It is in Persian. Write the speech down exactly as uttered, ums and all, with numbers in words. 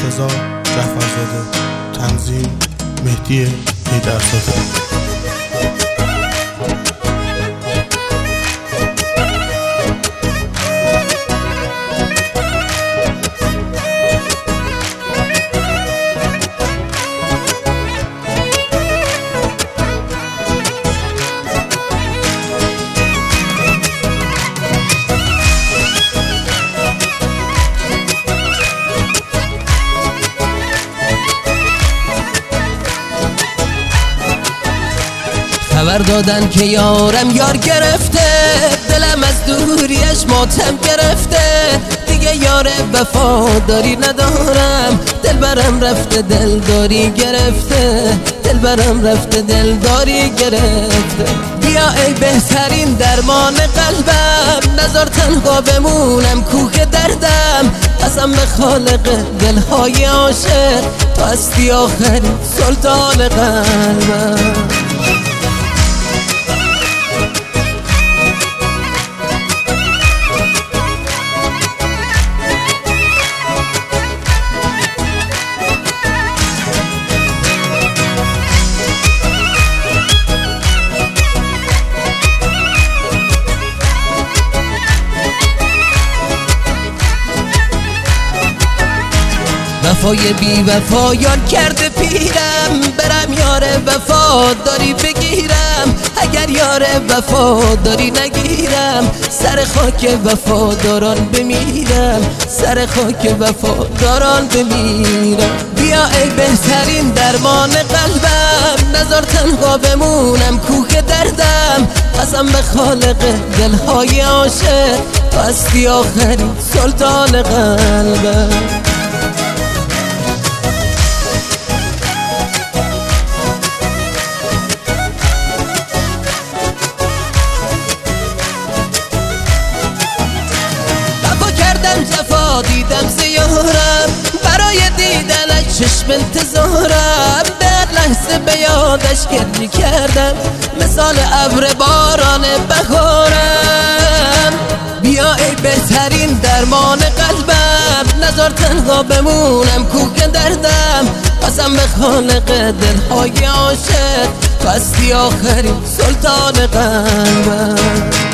مرتضی جعفرزاده، تنظیم مهدی حیدرزاده. خبر دادن که یارم یار گرفته، دلم از دوریش ماتم گرفته، دیگه یار وفاداری ندارم، دلبرم رفته دلداری گرفته، دلبرم رفته دلداری گرفته. بیا ای بهترین درمان قلبم، نذار تنها بمونم کوه دردم، قسم به خالق دلهای عاشق، تو هستی آخرین سلطان قلبم. وفای بی وفایان کرده پیرم، برم یار وفاداری بگیرم، اگر یار وفاداری نگیرم، سر خاک وفاداران بمیرم، سر خاک وفاداران بمیرم. بیا ای بهترین درمان قلبم، نذار تنها بمونم کوه دردم، قسم به خالق دلهای عاشق، تو هستی آخرین سلطان قلبم. جفا دیدم زیارم، برای دیدنش چشم انتظارم، در لحظه به یادش گریه کردم، مثال ابر باران بهارم. بیا ای بهترین درمان قلبم، نذار تنها بمونم کوه دردم، قسم به خالق دلهای عاشق، تو هستی آخرین سلطان قلبم.